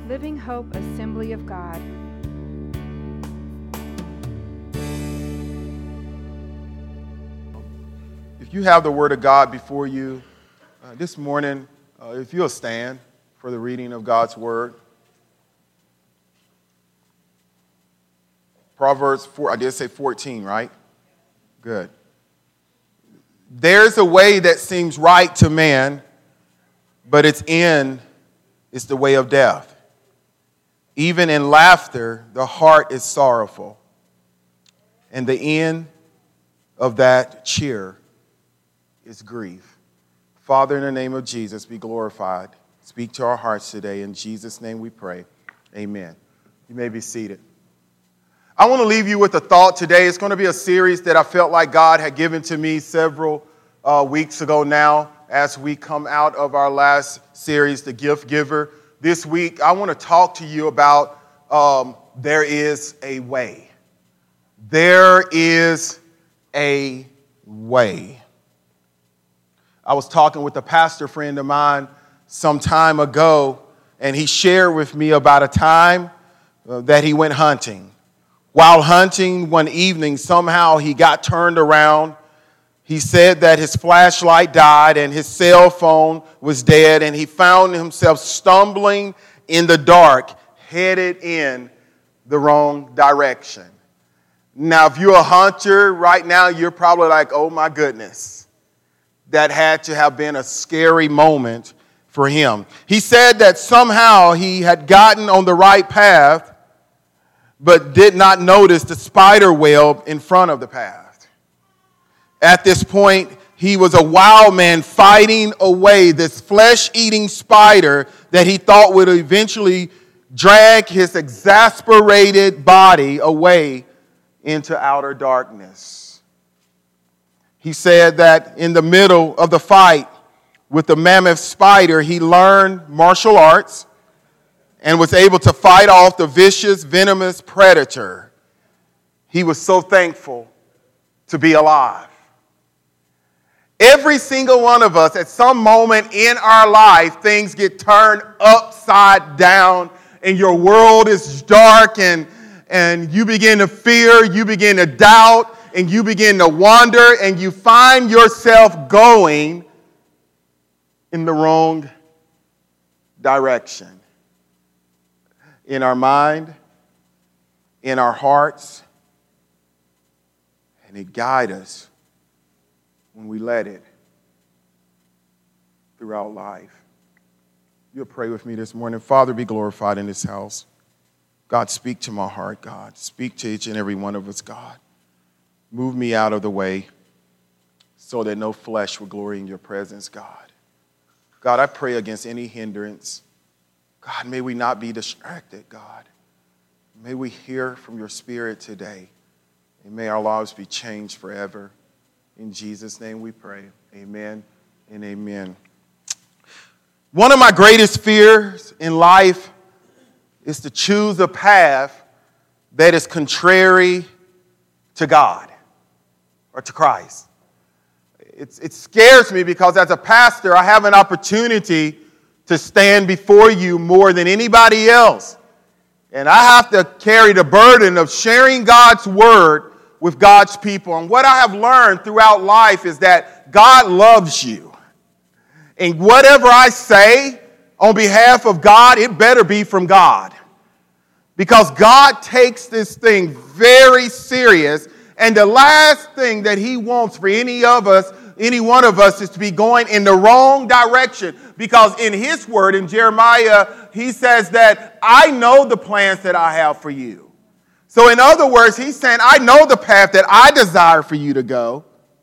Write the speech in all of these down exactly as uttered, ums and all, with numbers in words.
Living Hope Assembly of God. If you have the Word of God before you uh, this morning, uh, if you'll stand for the reading of God's Word. Proverbs four, I did say fourteen, right? Good. There's a way that seems right to man, but its end is the way of death. Even in laughter, the heart is sorrowful, and the end of that cheer is grief. Father, in the name of Jesus, be glorified. Speak to our hearts today. In Jesus' name we pray. Amen. You may be seated. I want to leave you with a thought today. It's going to be a series that I felt like God had given to me several uh, weeks ago now as we come out of our last series, The Gift Giver. This week, I want to talk to you about um, there is a way. There is a way. I was talking with a pastor friend of mine some time ago, and he shared with me about a time uh, that he went hunting. While hunting one evening, somehow he got turned around. He said that his flashlight died and his cell phone was dead, and he found himself stumbling in the dark, headed in the wrong direction. Now, if you're a hunter right now, you're probably like, oh my goodness, that had to have been a scary moment for him. He said that somehow he had gotten on the right path, but did not notice the spider web in front of the path. At this point, he was a wild man fighting away this flesh-eating spider that he thought would eventually drag his exasperated body away into outer darkness. He said that in the middle of the fight with the mammoth spider, he learned martial arts and was able to fight off the vicious, venomous predator. He was so thankful to be alive. Every single one of us, at some moment in our life, things get turned upside down and your world is dark and, and you begin to fear, you begin to doubt, and you begin to wander, and you find yourself going in the wrong direction. In our mind, in our hearts, and it guides us when we let it throughout life. You'll pray with me this morning. Father, be glorified in this house. God, speak to my heart, God. Speak to each and every one of us, God. Move me out of the way so that no flesh will glory in your presence, God. God, I pray against any hindrance. God, may we not be distracted, God. May we hear from your Spirit today, and may our lives be changed forever. In Jesus' name we pray. Amen and amen. One of my greatest fears in life is to choose a path that is contrary to God or to Christ. It's, it scares me because as a pastor, I have an opportunity to stand before you more than anybody else. And I have to carry the burden of sharing God's word with God's people. And what I have learned throughout life is that God loves you. And whatever I say on behalf of God, it better be from God. Because God takes this thing very serious. And the last thing that he wants for any of us, any one of us, is to be going in the wrong direction. Because in his word, in Jeremiah, he says that I know the plans that I have for you. So in other words, he's saying, I know the path that I desire for you to go.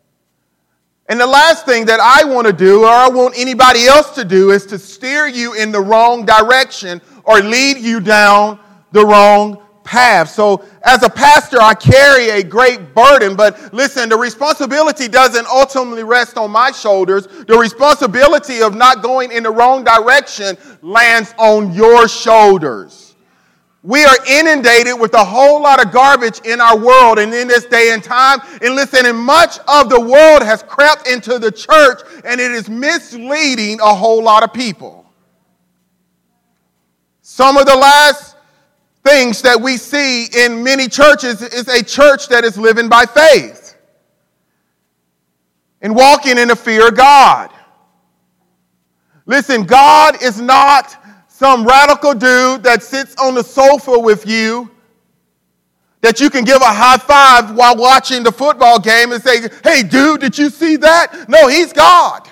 And the last thing that I want to do, or I want anybody else to do, is to steer you in the wrong direction or lead you down the wrong path. So as a pastor, I carry a great burden. But listen, the responsibility doesn't ultimately rest on my shoulders. The responsibility of not going in the wrong direction lands on your shoulders. We are inundated with a whole lot of garbage in our world and in this day and time. And listen, and much of the world has crept into the church, and it is misleading a whole lot of people. Some of the last things that we see in many churches is a church that is living by faith and walking in the fear of God. Listen, God is not some radical dude that sits on the sofa with you that you can give a high five while watching the football game and say, hey, dude, did you see that? No, he's God.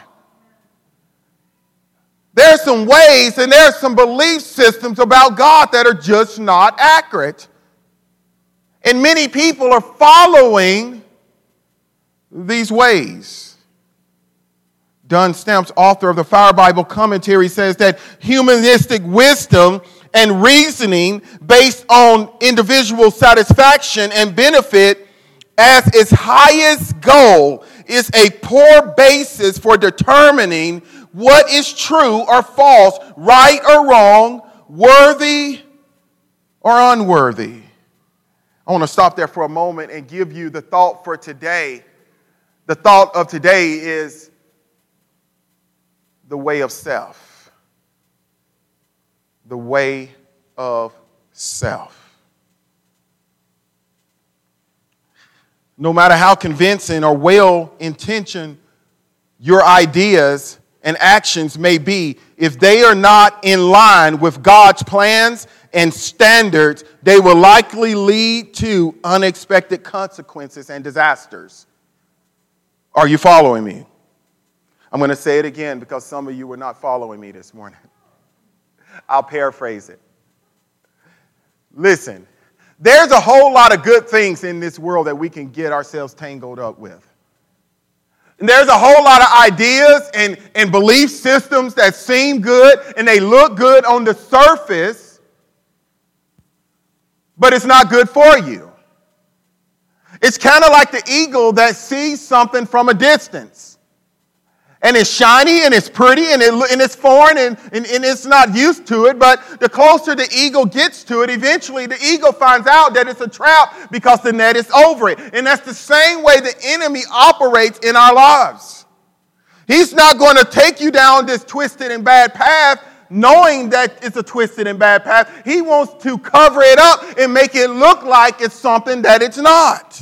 There's some ways and there's some belief systems about God that are just not accurate. And many people are following these ways. Don Stamps, author of the Fire Bible Commentary, says that humanistic wisdom and reasoning based on individual satisfaction and benefit as its highest goal is a poor basis for determining what is true or false, right or wrong, worthy or unworthy. I want to stop there for a moment and give you the thought for today. The thought of today is the way of self. The way of self. No matter how convincing or well-intentioned your ideas and actions may be, if they are not in line with God's plans and standards, they will likely lead to unexpected consequences and disasters. Are you following me? I'm going to say it again because some of you were not following me this morning. I'll paraphrase it. Listen, there's a whole lot of good things in this world that we can get ourselves tangled up with. And there's a whole lot of ideas and, and belief systems that seem good and they look good on the surface, but it's not good for you. It's kind of like the eagle that sees something from a distance. And it's shiny and it's pretty and, it, and it's foreign and, and, and it's not used to it. But the closer the eagle gets to it, eventually the eagle finds out that it's a trap because the net is over it. And that's the same way the enemy operates in our lives. He's not going to take you down this twisted and bad path knowing that it's a twisted and bad path. He wants to cover it up and make it look like it's something that it's not.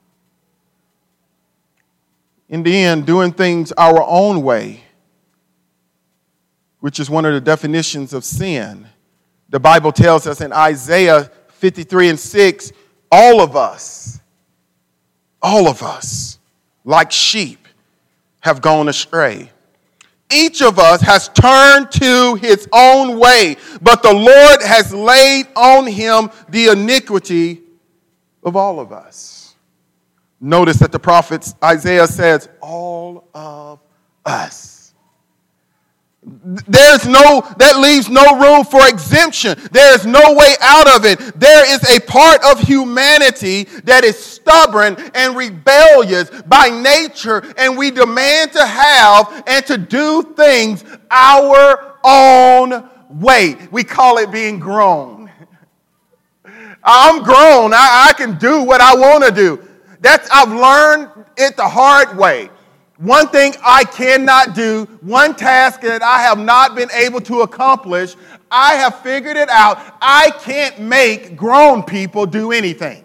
In the end, doing things our own way, which is one of the definitions of sin. The Bible tells us in Isaiah fifty-three and six, all of us, all of us, like sheep, have gone astray. Each of us has turned to his own way, but the Lord has laid on him the iniquity of all of us. Notice that the prophet Isaiah says, all of us. There's no, that leaves no room for exemption. There is no way out of it. There is a part of humanity that is stubborn and rebellious by nature, and we demand to have and to do things our own way. We call it being grown. I'm grown. I, I can do what I want to do. That's, I've learned it the hard way. One thing I cannot do, one task that I have not been able to accomplish, I have figured it out. I can't make grown people do anything.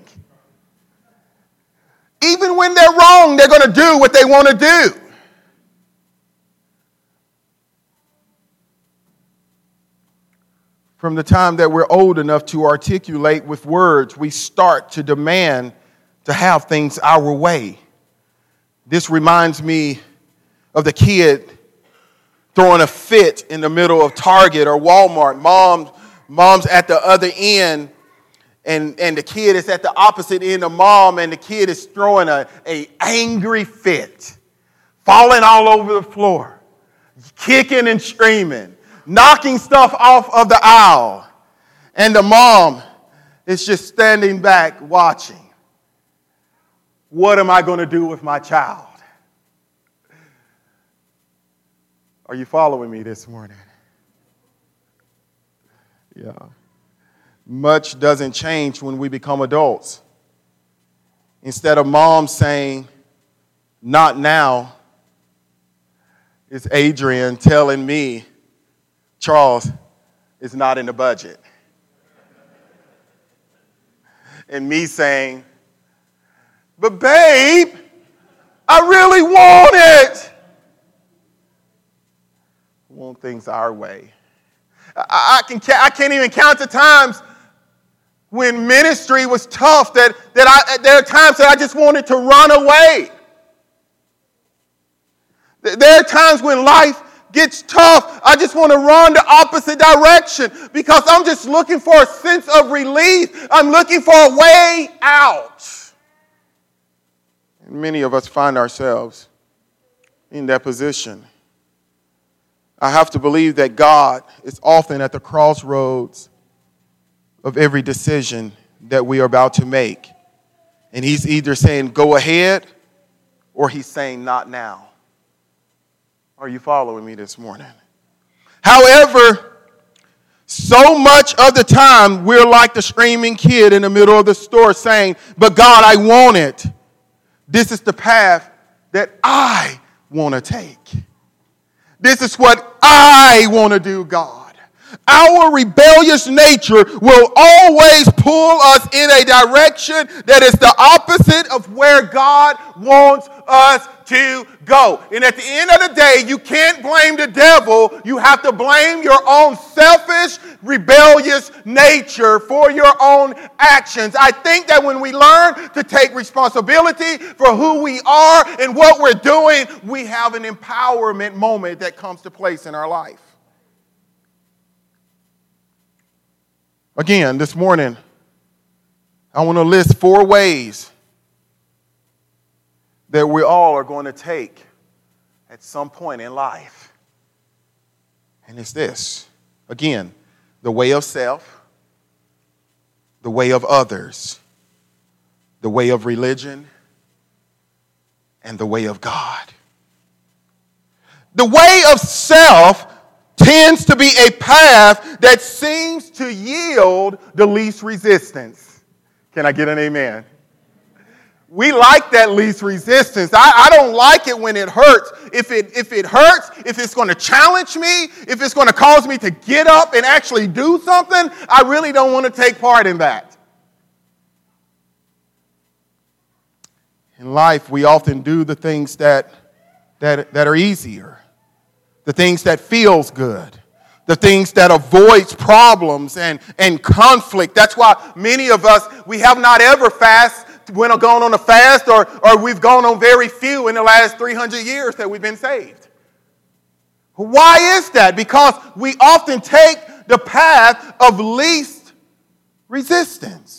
Even when they're wrong, they're going to do what they want to do. From the time that we're old enough to articulate with words, we start to demand to have things our way. This reminds me of the kid throwing a fit in the middle of Target or Walmart. Mom, mom's at the other end, and, and the kid is at the opposite end of mom, and the kid is throwing a, a angry fit, falling all over the floor, kicking and screaming, knocking stuff off of the aisle. And the mom is just standing back watching. What am I going to do with my child? Are you following me this morning? Yeah. Much doesn't change when we become adults. Instead of mom saying, not now, it's Adrian telling me, Charles, it's not in the budget. and me saying, but babe, I really want it. I want things our way. I, I, can, I can't even count the times when ministry was tough that, that I, there are times that I just wanted to run away. There are times when life gets tough, I just want to run the opposite direction because I'm just looking for a sense of relief. I'm looking for a way out. And many of us find ourselves in that position. I have to believe that God is often at the crossroads of every decision that we are about to make. And he's either saying, go ahead, or he's saying, not now. Are you following me this morning? However, so much of the time, we're like the screaming kid in the middle of the store saying, but God, I want it. This is the path that I want to take. This is what I want to do, God. Our rebellious nature will always pull us in a direction that is the opposite of where God wants us to go. And at the end of the day, you can't blame the devil. You have to blame your own selfish, rebellious nature for your own actions. I think that when we learn to take responsibility for who we are and what we're doing, we have an empowerment moment that comes to place in our life. Again, this morning, I want to list four ways that we all are going to take at some point in life. And it's this. Again, the way of self, the way of others, the way of religion, and the way of God. The way of self tends to be a path that seems to yield the least resistance. Can I get an amen? We like that least resistance. I, I don't like it when it hurts. If it, if it hurts, if it's going to challenge me, if it's going to cause me to get up and actually do something, I really don't want to take part in that. In life, we often do the things that, that, that are easier. The things that feels good, the things that avoids problems and, and conflict. That's why many of us, we have not ever fast, went or gone on a fast, or, or we've gone on very few in the last three hundred years that we've been saved. Why is that? Because we often take the path of least resistance.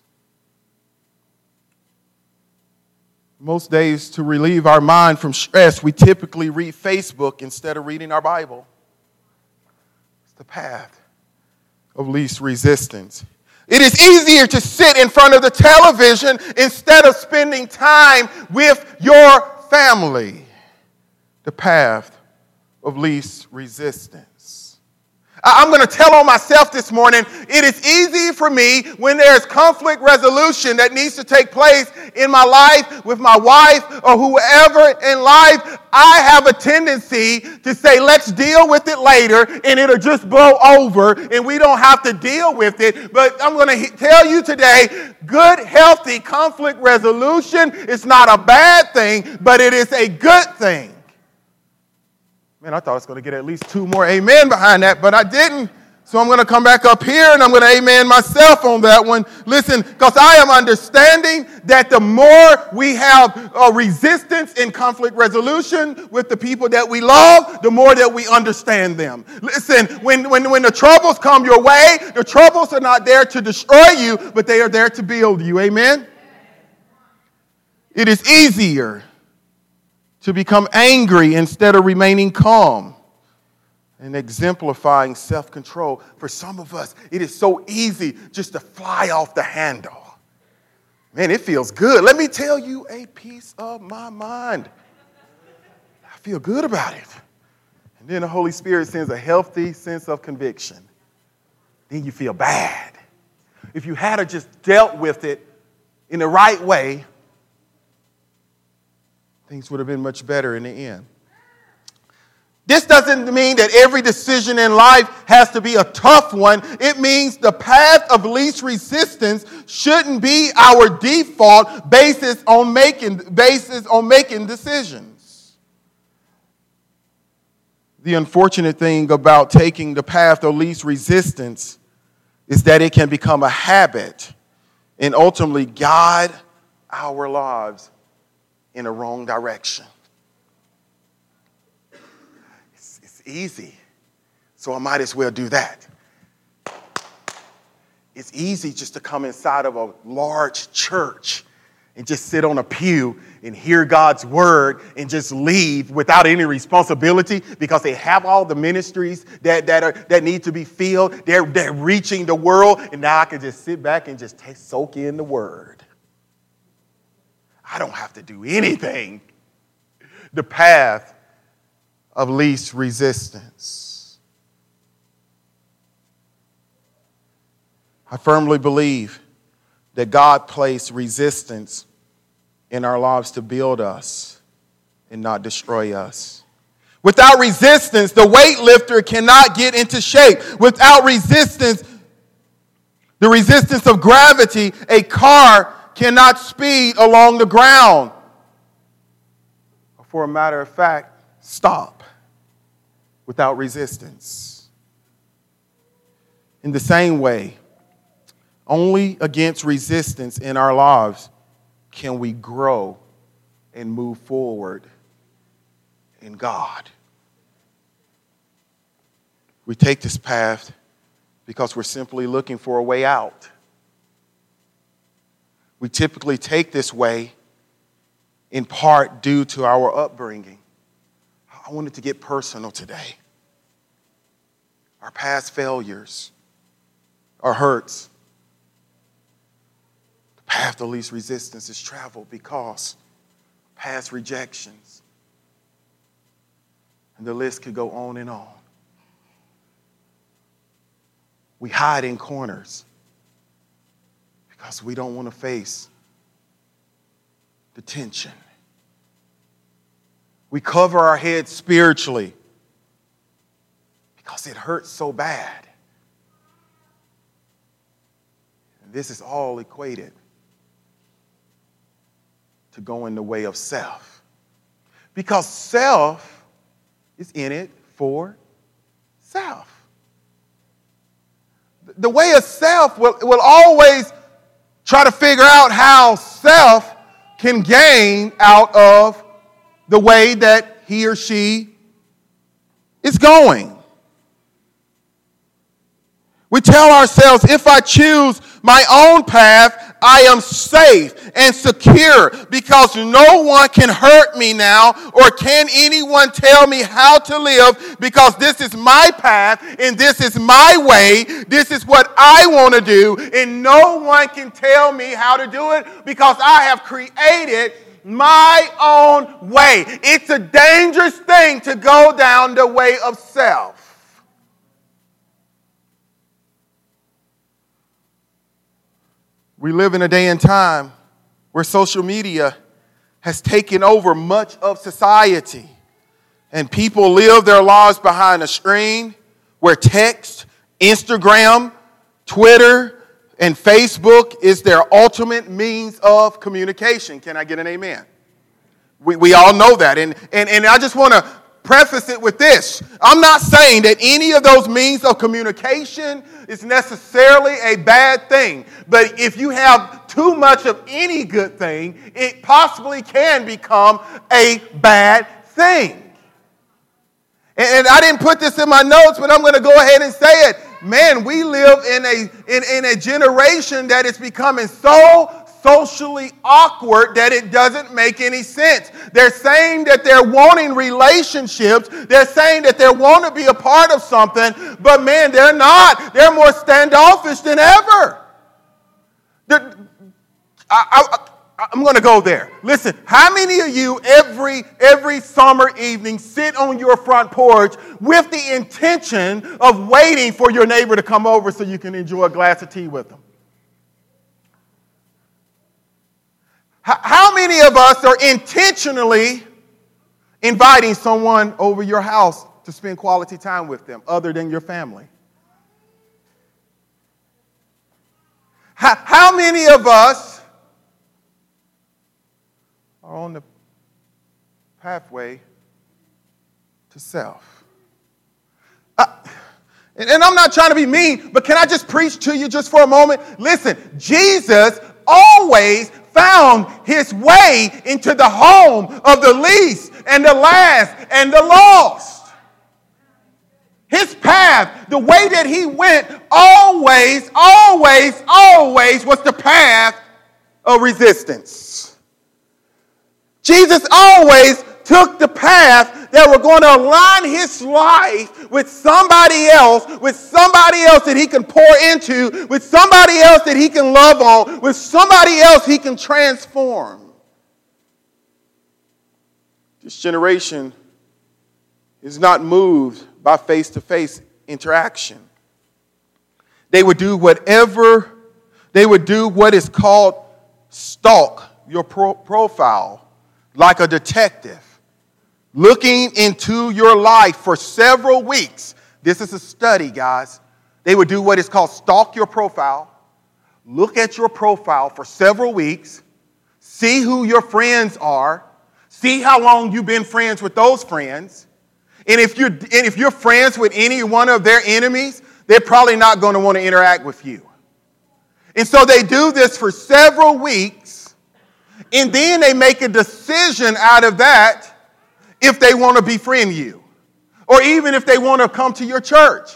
Most days, to relieve our mind from stress, we typically read Facebook instead of reading our Bible. It's the path of least resistance. It is easier to sit in front of the television instead of spending time with your family. The path of least resistance. I'm going to tell on myself this morning, it is easy for me when there's conflict resolution that needs to take place in my life with my wife or whoever in life. I have a tendency to say, let's deal with it later, and it'll just blow over and we don't have to deal with it. But I'm going to tell you today, good, healthy conflict resolution is not a bad thing, but it is a good thing. Man, I thought I was going to get at least two more amen behind that, but I didn't. So I'm going to come back up here and I'm going to amen myself on that one. Listen, because I am understanding that the more we have a resistance in conflict resolution with the people that we love, the more that we understand them. Listen, when, when, when the troubles come your way, the troubles are not there to destroy you, but they are there to build you. Amen? It is easier to become angry instead of remaining calm and exemplifying self-control. For some of us, it is so easy just to fly off the handle. Man, it feels good. Let me tell you a piece of my mind. I feel good about it. And then the Holy Spirit sends a healthy sense of conviction. Then you feel bad. If you had just dealt with it in the right way, things would have been much better in the end. This doesn't mean that every decision in life has to be a tough one. It means the path of least resistance shouldn't be our default basis on making, basis on making decisions. The unfortunate thing about taking the path of least resistance is that it can become a habit and ultimately guide our lives in a wrong direction. It's, it's easy, so I might as well do that. It's easy just to come inside of a large church and just sit on a pew and hear God's word and just leave without any responsibility because they have all the ministries that, that, are, that need to be filled. They're, they're reaching the world, and now I can just sit back and just take, soak in the word. I don't have to do anything. The path of least resistance. I firmly believe that God placed resistance in our lives to build us and not destroy us. Without resistance, the weightlifter cannot get into shape. Without resistance, the resistance of gravity, a car cannot speed along the ground. For a matter of fact, stop without resistance. In the same way, only against resistance in our lives can we grow and move forward in God. We take this path because we're simply looking for a way out. We typically take this way in part due to our upbringing. I wanted to get personal today. Our past failures, our hurts, the path of least resistance is traveled because past rejections. And the list could go on and on. We hide in corners because we don't want to face the tension. We cover our heads spiritually because it hurts so bad. And this is all equated to going the way of self. Because self is in it for self. The way of self will, will always try to figure out how self can gain out of the way that he or she is going. We tell ourselves, if I choose my own path, I am safe and secure because no one can hurt me now, or can anyone tell me how to live, because this is my path and this is my way. This is what I want to do, and no one can tell me how to do it because I have created my own way. It's a dangerous thing to go down the way of self. We live in a day and time where social media has taken over much of society, and people live their lives behind a screen where text, Instagram, Twitter, and Facebook is their ultimate means of communication. Can I get an amen? We, we all know that. And, and, and I just want to preface it with this. I'm not saying that any of those means of communication is necessarily a bad thing. But if you have too much of any good thing, it possibly can become a bad thing. And, and I didn't put this in my notes, but I'm going to go ahead and say it. Man, we live in a, in, in a generation that is becoming so socially awkward that it doesn't make any sense. They're saying that they're wanting relationships. They're saying that they want to be a part of something, but man, they're not. They're more standoffish than ever. I, I, I'm going to go there. Listen, how many of you every every summer evening sit on your front porch with the intention of waiting for your neighbor to come over so you can enjoy a glass of tea with them? How many of us are intentionally inviting someone over your house to spend quality time with them other than your family? How, how many of us are on the pathway to self? Uh, and, and I'm not trying to be mean, but can I just preach to you just for a moment? Listen, Jesus always found his way into the home of the least and the last and the lost. His path, the way that he went, always, always, always was the path of resistance. Jesus always took the path that were going to align his life with somebody else, with somebody else that he can pour into, with somebody else that he can love on, with somebody else he can transform. This generation is not moved by face-to-face interaction. They would do whatever, they would do what is called stalk your pro- profile like a detective, looking into your life for several weeks. This is a study, guys. They would do what is called stalk your profile, look at your profile for several weeks, see who your friends are, see how long you've been friends with those friends. And if you're, and if you're friends with any one of their enemies, they're probably not going to want to interact with you. And so they do this for several weeks, and then they make a decision out of that if they want to befriend you, or even if they want to come to your church.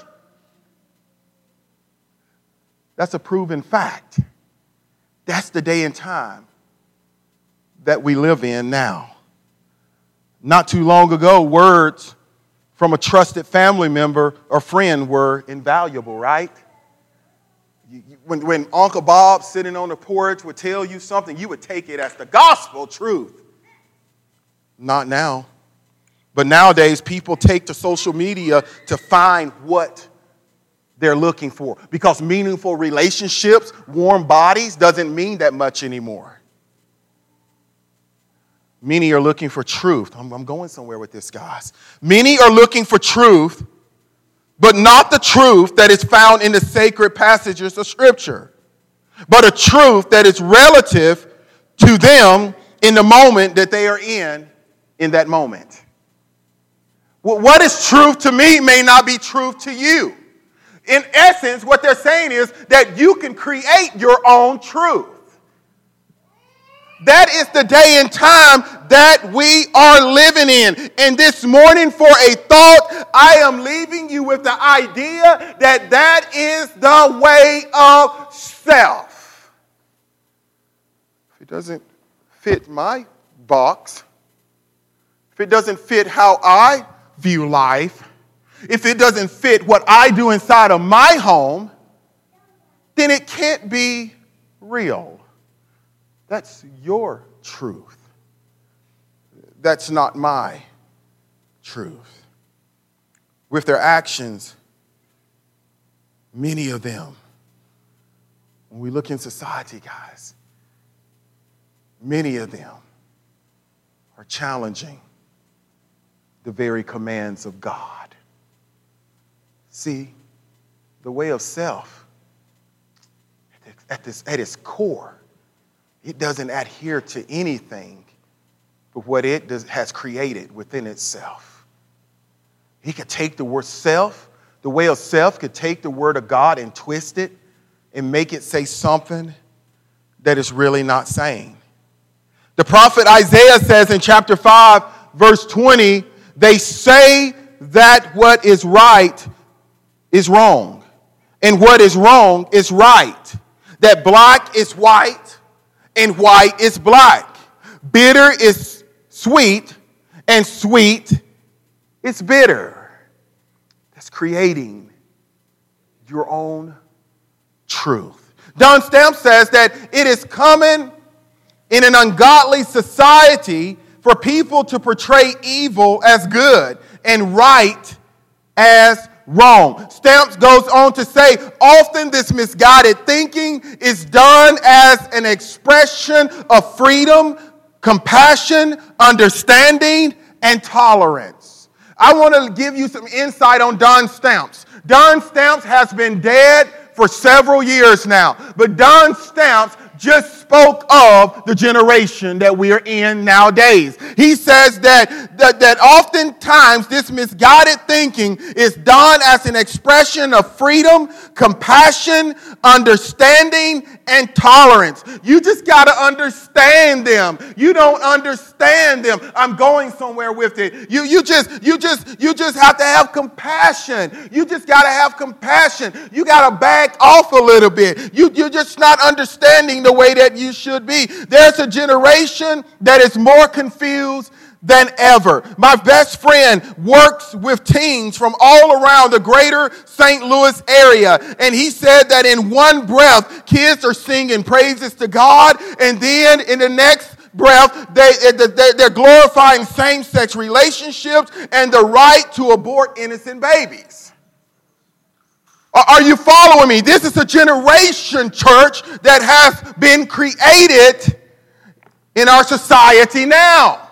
That's a proven fact. That's the day and time that we live in now. Not too long ago, words from a trusted family member or friend were invaluable, right? When, when Uncle Bob sitting on the porch would tell you something, you would take it as the gospel truth. Not now. But nowadays, people take to social media to find what they're looking for. Because meaningful relationships, warm bodies, doesn't mean that much anymore. Many are looking for truth. I'm, I'm going somewhere with this, guys. Many are looking for truth, but not the truth that is found in the sacred passages of Scripture, but a truth that is relative to them in the moment that they are in, in that moment. What is truth to me may not be truth to you. In essence, what they're saying is that you can create your own truth. That is the day and time that we are living in. And this morning, for a thought, I am leaving you with the idea that that is the way of self. If it doesn't fit my box, if it doesn't fit how I view life, if it doesn't fit what I do inside of my home, then it can't be real. That's your truth. That's not my truth. With their actions, many of them, when we look in society, guys, many of them are challenging the very commands of God. See, the way of self, at, this, at its core, it doesn't adhere to anything but what it does, has created within itself. He could take the word self, the way of self could take the word of God and twist it and make it say something that it's really not saying. The prophet Isaiah says in chapter five, verse twenty, they say that what is right is wrong, and what is wrong is right. That black is white, and white is black. Bitter is sweet, and sweet is bitter. That's creating your own truth. Don Stamp says that it is common in an ungodly society for people to portray evil as good and right as wrong. Stamps goes on to say, often this misguided thinking is done as an expression of freedom, compassion, understanding, and tolerance. I want to give you some insight on Don Stamps. Don Stamps has been dead for several years now, but Don Stamps just spoke of the generation that we are in nowadays. He says that, that, that oftentimes this misguided thinking is done as an expression of freedom, compassion, understanding, and tolerance. You just got to understand them. You don't understand them. I'm going somewhere with it. You, you just, you just, you just have to have compassion. You just got to have compassion. You got to back off a little bit. You, you're just not understanding the way that you should be. There's a generation that is more confused than ever. My best friend works with teens from all around the greater Saint Louis area, and he said that in one breath, kids are singing praises to God, and then in the next breath, they, they, they're glorifying same-sex relationships and the right to abort innocent babies. Are you following me? This is a generation, church, that has been created in our society now.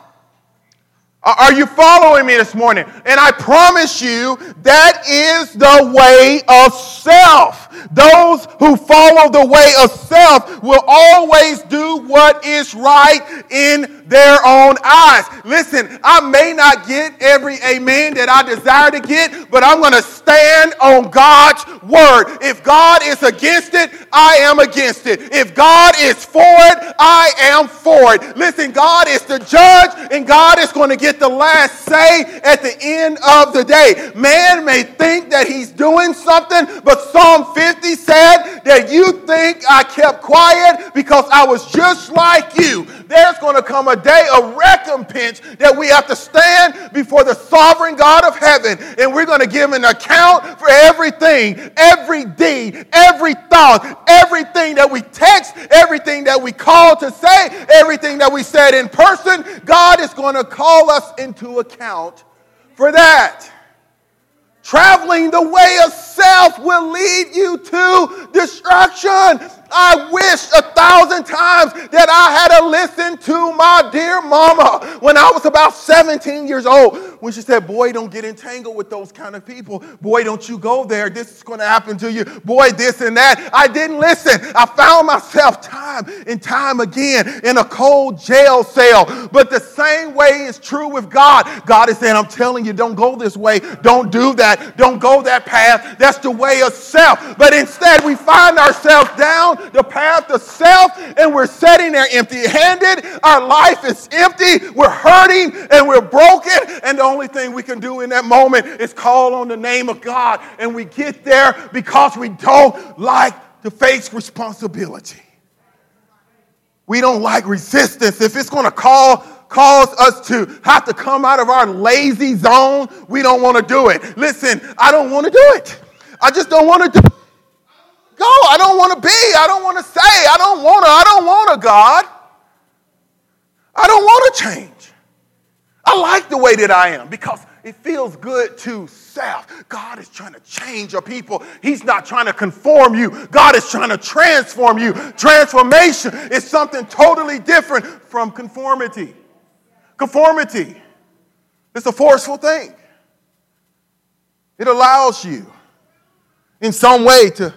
Are you following me this morning? And I promise you, that is the way of self. Those who follow the way of self will always do what is right in their own eyes. Listen, I may not get every amen that I desire to get, but I'm going to stand on God's word. If God is against it, I am against it. If God is for it, I am for it. Listen, God is the judge, and God is going to get the last say at the end of the day. Man may think that he's doing something, but Psalm fifty said that you think I kept quiet because I was just like you. There's going to come a day of recompense that we have to stand before the sovereign God of heaven, and we're going to give an account for everything, every deed, every thought, everything that we text, everything that we called to say, everything that we said in person. God is going to call us into account for that. Traveling the way of self will lead you to destruction. I wish a thousand times that I had to listen to my dear mama when I was about seventeen years old, when she said, boy, don't get entangled with those kind of people. Boy, don't you go there. This is going to happen to you. Boy, this and that. I didn't listen. I found myself time and time again in a cold jail cell. But the same way is true with God. God is saying, I'm telling you, don't go this way. Don't do that. Don't go that path. That's the way of self. But instead, we find ourselves down the path of self, and we're sitting there empty-handed. Our life is empty. We're hurting and we're broken, and the only thing we can do in that moment is call on the name of God, and we get there because we don't like to face responsibility. We don't like resistance. If it's going to call cause us to have to come out of our lazy zone, we don't want to do it. Listen, I don't want to do it. I just don't want to do it. Go. I don't want to be. I don't want to say. I don't want to. I don't want to, God. I don't want to change. I like the way that I am because it feels good to self. God is trying to change your people. He's not trying to conform you. God is trying to transform you. Transformation is something totally different from conformity. Conformity is a forceful thing. It allows you in some way to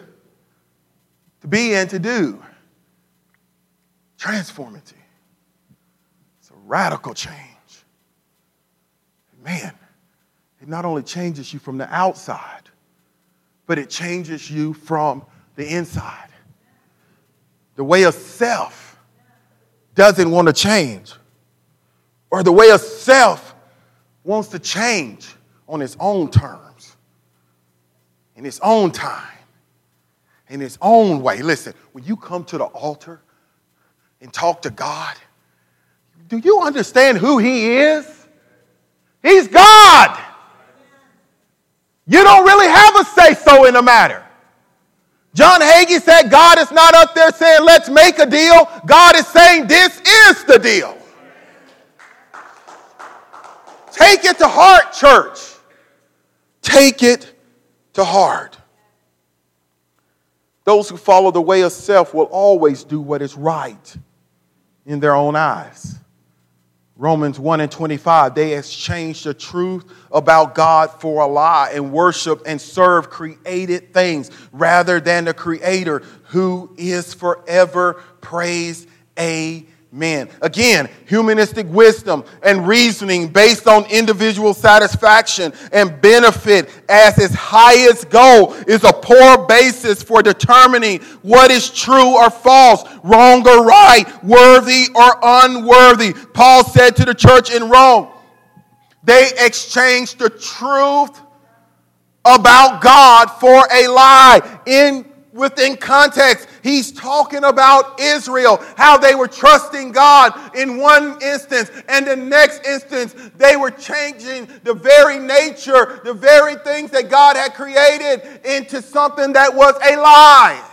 To be and to do. Transformity. It's a radical change. Man, it not only changes you from the outside, but it changes you from the inside. The way of self doesn't want to change. Or the way of self wants to change on its own terms, in its own time, in its own way. Listen, when you come to the altar and talk to God, do you understand who he is? He's God. You don't really have a say-so in the matter. John Hagee said God is not up there saying, let's make a deal. God is saying, this is the deal. Take it to heart, church. Take it to heart. Those who follow the way of self will always do what is right in their own eyes. Romans one and twenty-five, they exchanged the truth about God for a lie and worship and serve created things rather than the Creator who is forever praised. Amen. Again, humanistic wisdom and reasoning based on individual satisfaction and benefit as its highest goal is a poor basis for determining what is true or false, wrong or right, worthy or unworthy. Paul said to the church in Rome, they exchanged the truth about God for a lie. In Within context, he's talking about Israel, how they were trusting God in one instance, and the next instance, they were changing the very nature, the very things that God had created into something that was a lie.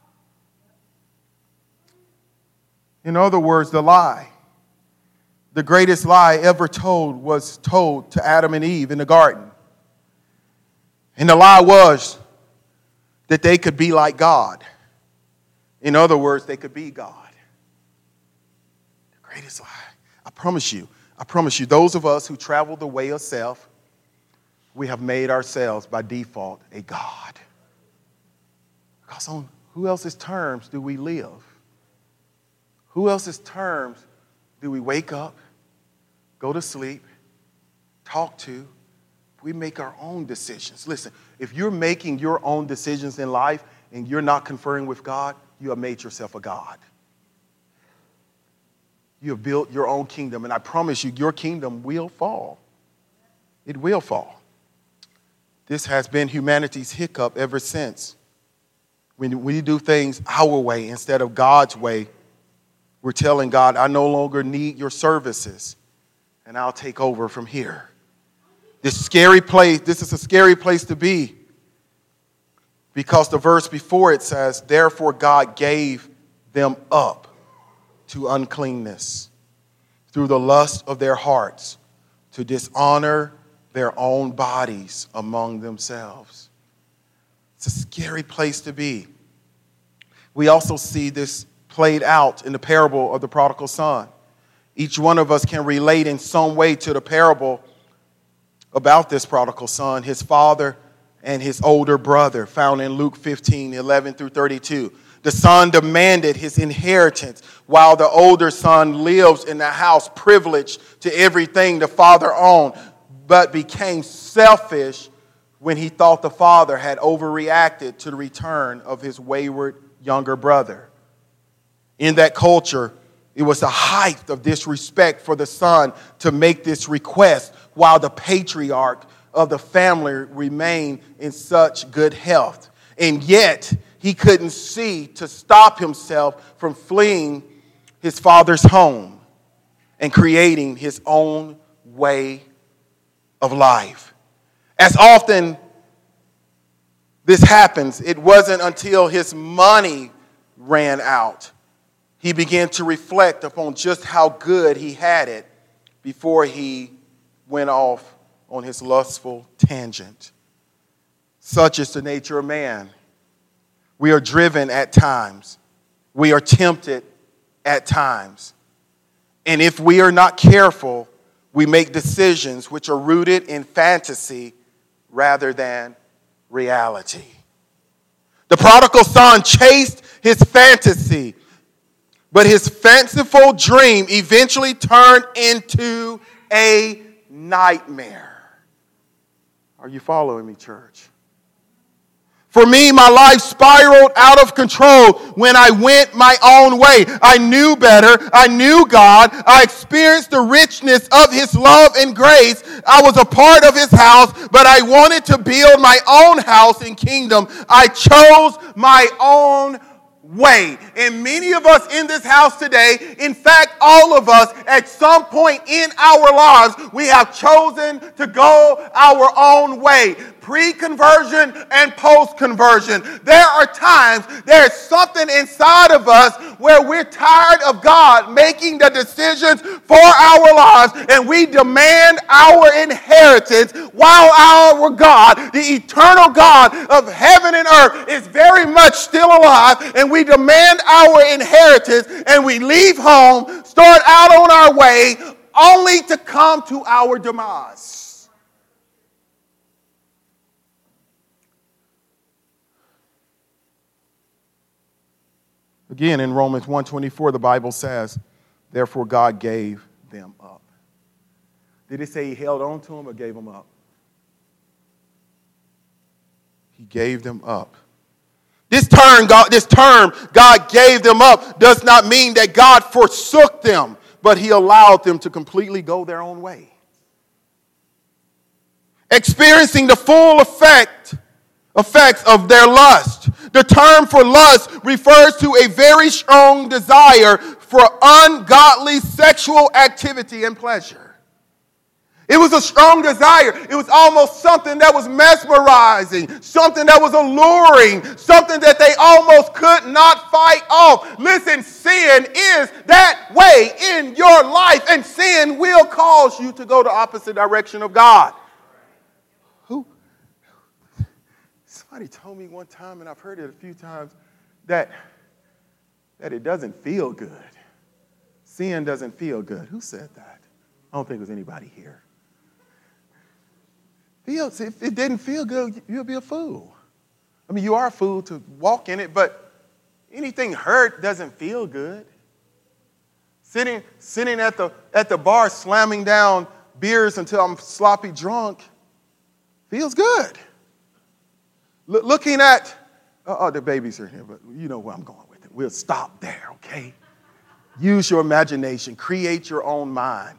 In other words, the lie. The greatest lie ever told was told to Adam and Eve in the garden. And the lie was that they could be like God. In other words, they could be God. The greatest lie. I promise you, I promise you, those of us who travel the way of self, we have made ourselves by default a God. Because on who else's terms do we live? Who else's terms do we wake up, go to sleep, talk to? We make our own decisions. Listen, if you're making your own decisions in life and you're not conferring with God, you have made yourself a God. You have built your own kingdom, and I promise you, your kingdom will fall. It will fall. This has been humanity's hiccup ever since. When we do things our way instead of God's way, we're telling God, I no longer need your services, and I'll take over from here. This scary place, this is a scary place to be, because the verse before it says, therefore God gave them up to uncleanness through the lust of their hearts to dishonor their own bodies among themselves. It's a scary place to be. We also see this played out in the parable of the prodigal son. Each one of us can relate in some way to the parable about this prodigal son, his father and his older brother, found in Luke fifteen, eleven through thirty-two. The son demanded his inheritance while the older son lives in the house privileged to everything the father owned, but became selfish when he thought the father had overreacted to the return of his wayward younger brother. In that culture, it was the height of disrespect for the son to make this request while the patriarch of the family remained in such good health. And yet, he couldn't see to stop himself from fleeing his father's home and creating his own way of life. As often this happens, it wasn't until his money ran out he began to reflect upon just how good he had it before he went off on his lustful tangent. Such is the nature of man. We are driven at times. We are tempted at times. And if we are not careful, we make decisions which are rooted in fantasy rather than reality. The prodigal son chased his fantasy, but his fanciful dream eventually turned into a nightmare. Are you following me, church? For me, my life spiraled out of control when I went my own way. I knew better. I knew God. I experienced the richness of his love and grace. I was a part of his house, but I wanted to build my own house and kingdom. I chose my own way. And many of us in this house today, in fact, all of us at some point in our lives, we have chosen to go our own way. Pre-conversion and post-conversion. There are times, there's something inside of us where we're tired of God making the decisions for our lives, and we demand our inheritance while our God, the eternal God of heaven and earth, is very much still alive, and we demand our inheritance, and we leave home, start out on our way, only to come to our demise. Again, in Romans one twenty-four, the Bible says, therefore God gave them up. Did it say he held on to them or gave them up? He gave them up. This term, God, this term, God gave them up, does not mean that God forsook them, but he allowed them to completely go their own way. Experiencing the full effect, effects of their lust. The term for lust refers to a very strong desire for ungodly sexual activity and pleasure. It was a strong desire. It was almost something that was mesmerizing, something that was alluring, something that they almost could not fight off. Listen, sin is that way in your life, and sin will cause you to go the opposite direction of God. Who? Somebody told me one time, and I've heard it a few times, that, that it doesn't feel good. Sin doesn't feel good. Who said that? I don't think it was anybody here. If it didn't feel good, you'll be a fool. I mean, you are a fool to walk in it, but anything hurt doesn't feel good. Sitting, sitting at the, at the bar slamming down beers until I'm sloppy drunk feels good. L- looking at, oh, the babies are here, but you know where I'm going with it. We'll stop there, okay? Use your imagination. Create your own mind.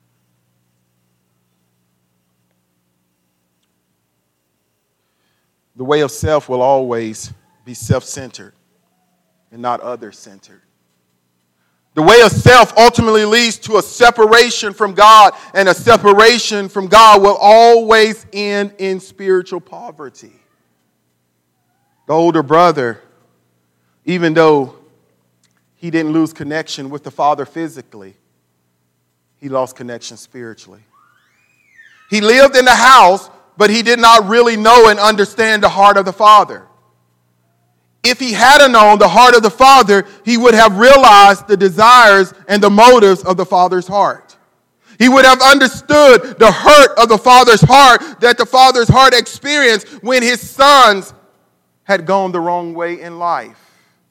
The way of self will always be self-centered and not other-centered. The way of self ultimately leads to a separation from God, and a separation from God will always end in spiritual poverty. The older brother, even though he didn't lose connection with the father physically, he lost connection spiritually. He lived in the house, but he did not really know and understand the heart of the Father. If he had known the heart of the Father, he would have realized the desires and the motives of the Father's heart. He would have understood the hurt of the Father's heart that the Father's heart experienced when his sons had gone the wrong way in life.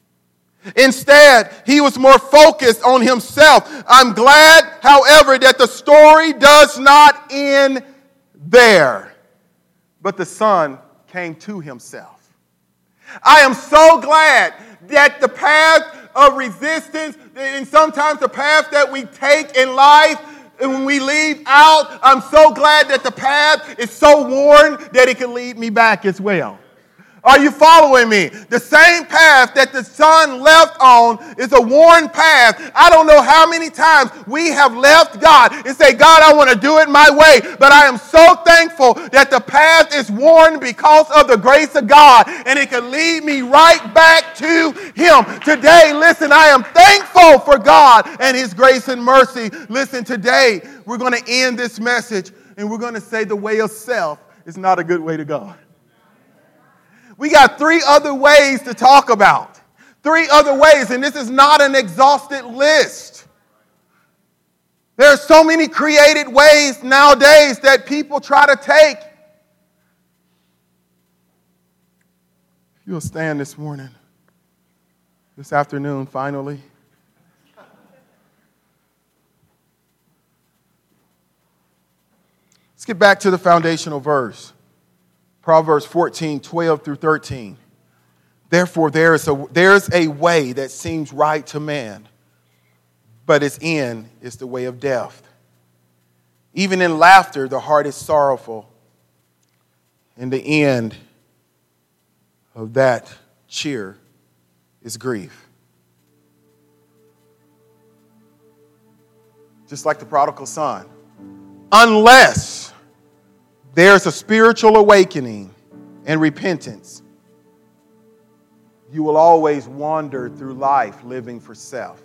Instead, he was more focused on himself. I'm glad, however, that the story does not end there. But the son came to himself. I am so glad that the path of resistance, and sometimes the path that we take in life, and when we leave out, I'm so glad that the path is so worn that it can lead me back as well. Are you following me? The same path that the son left on is a worn path. I don't know how many times we have left God and say, God, I want to do it my way. But I am so thankful that the path is worn because of the grace of God, and it can lead me right back to him. Today, listen, I am thankful for God and his grace and mercy. Listen, today we're going to end this message, and we're going to say the way of self is not a good way to go. We got three other ways to talk about. Three other ways, and this is not an exhausted list. There are so many created ways nowadays that people try to take. If you'll stand this morning, this afternoon, finally. Let's get back to the foundational verse. Proverbs fourteen, twelve through thirteen. Therefore, there is a, there is a way that seems right to man, but its end is the way of death. Even in laughter, the heart is sorrowful, and the end of that cheer is grief. Just like the prodigal son. Unless there's a spiritual awakening and repentance, you will always wander through life living for self.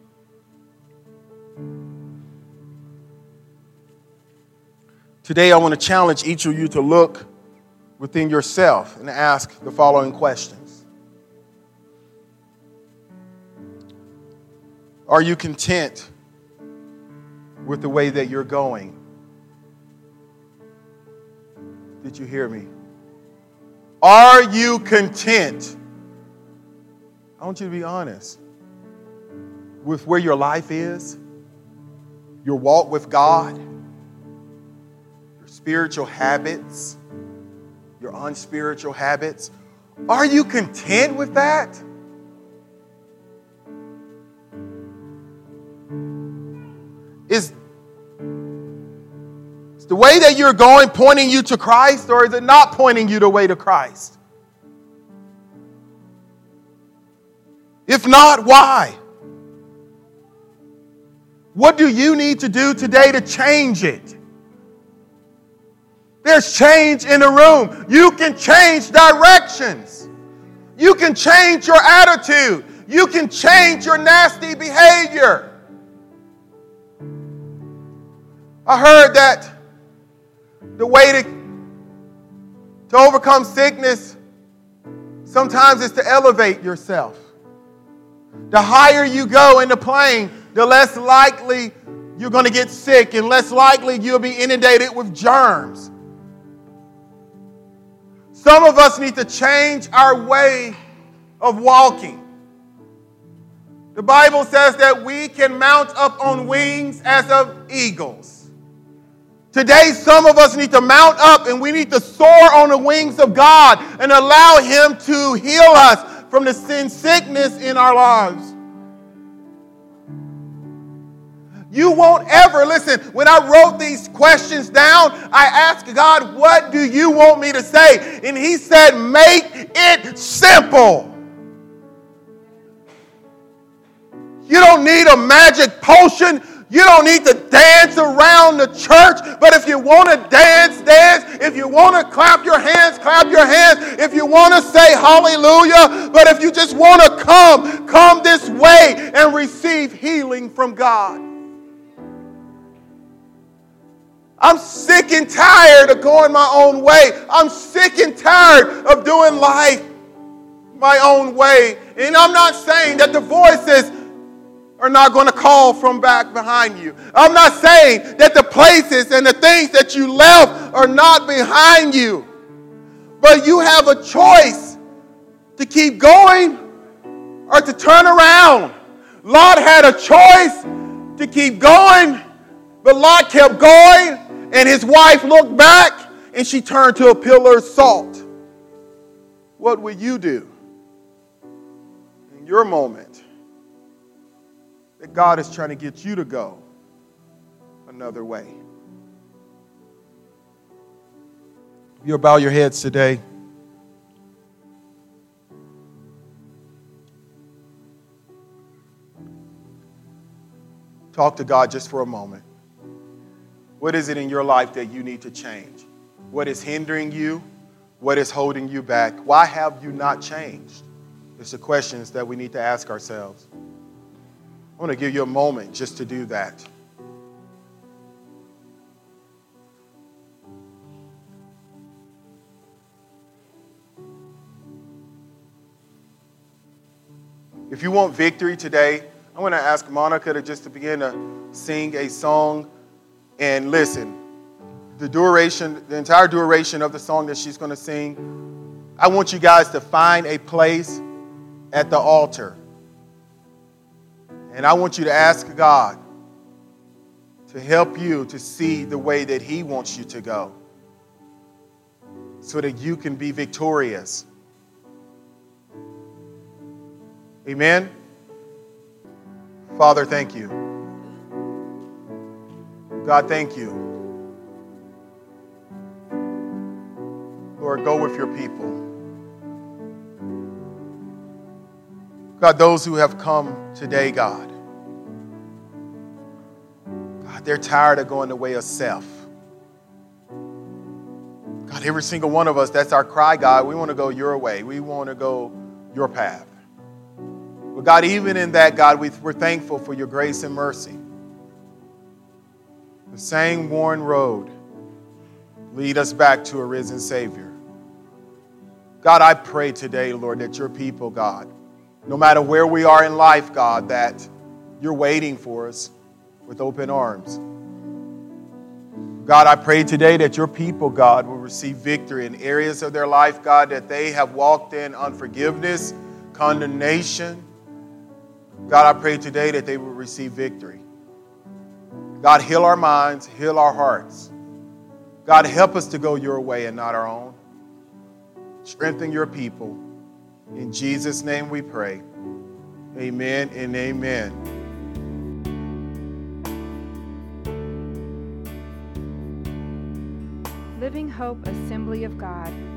Today, I want to challenge each of you to look within yourself and ask the following questions. Are you content with the way that you're going? Did you hear me? Are you content? I want you to be honest with where your life is, your walk with God, your spiritual habits, your unspiritual habits. Are you content with that? Is, is the way that you're going pointing you to Christ, or is it not pointing you the way to Christ? If not, why? What do you need to do today to change it? There's change in the room. You can change directions. You can change your attitude. You can change your nasty behavior. I heard that the way to, to overcome sickness sometimes is to elevate yourself. The higher you go in the plane, the less likely you're going to get sick and less likely you'll be inundated with germs. Some of us need to change our way of walking. The Bible says that we can mount up on wings as of eagles. Today, some of us need to mount up and we need to soar on the wings of God and allow Him to heal us from the sin sickness in our lives. You won't ever, listen, when I wrote these questions down, I asked God, what do you want me to say? And He said, make it simple. You don't need a magic potion. You don't need to dance around the church. But if you want to dance, dance. If you want to clap your hands, clap your hands. If you want to say hallelujah. But if you just want to come, come this way and receive healing from God. I'm sick and tired of going my own way. I'm sick and tired of doing life my own way. And I'm not saying that the voices are not going to call from back behind you. I'm not saying that the places and the things that you left are not behind you. But you have a choice to keep going or to turn around. Lot had a choice to keep going, but Lot kept going, and his wife looked back, and she turned to a pillar of salt. What will you do in your moment that God is trying to get you to go another way? You'll bow your heads today. Talk to God just for a moment. What is it in your life that you need to change? What is hindering you? What is holding you back? Why have you not changed? It's the questions that we need to ask ourselves. I want to give you a moment just to do that. If you want victory today, I want to ask Monica to just to begin to sing a song. And listen, the duration, the entire duration of the song that she's going to sing, I want you guys to find a place at the altar. And I want you to ask God to help you to see the way that He wants you to go, so that you can be victorious. Amen? Father, thank you. God, thank you. Lord, go with your people. God, those who have come today, God, God, they're tired of going the way of self. God, every single one of us, that's our cry, God. We want to go your way. We want to go your path. But God, even in that, God, we, we're thankful for your grace and mercy. The same worn road lead us back to a risen Savior. God, I pray today, Lord, that your people, God, no matter where we are in life, God, that you're waiting for us with open arms. God, I pray today that your people, God, will receive victory in areas of their life, God, that they have walked in unforgiveness, condemnation. God, I pray today that they will receive victory. God, heal our minds, heal our hearts. God, help us to go your way and not our own. Strengthen your people. In Jesus' name we pray. Amen and amen. Living Hope Assembly of God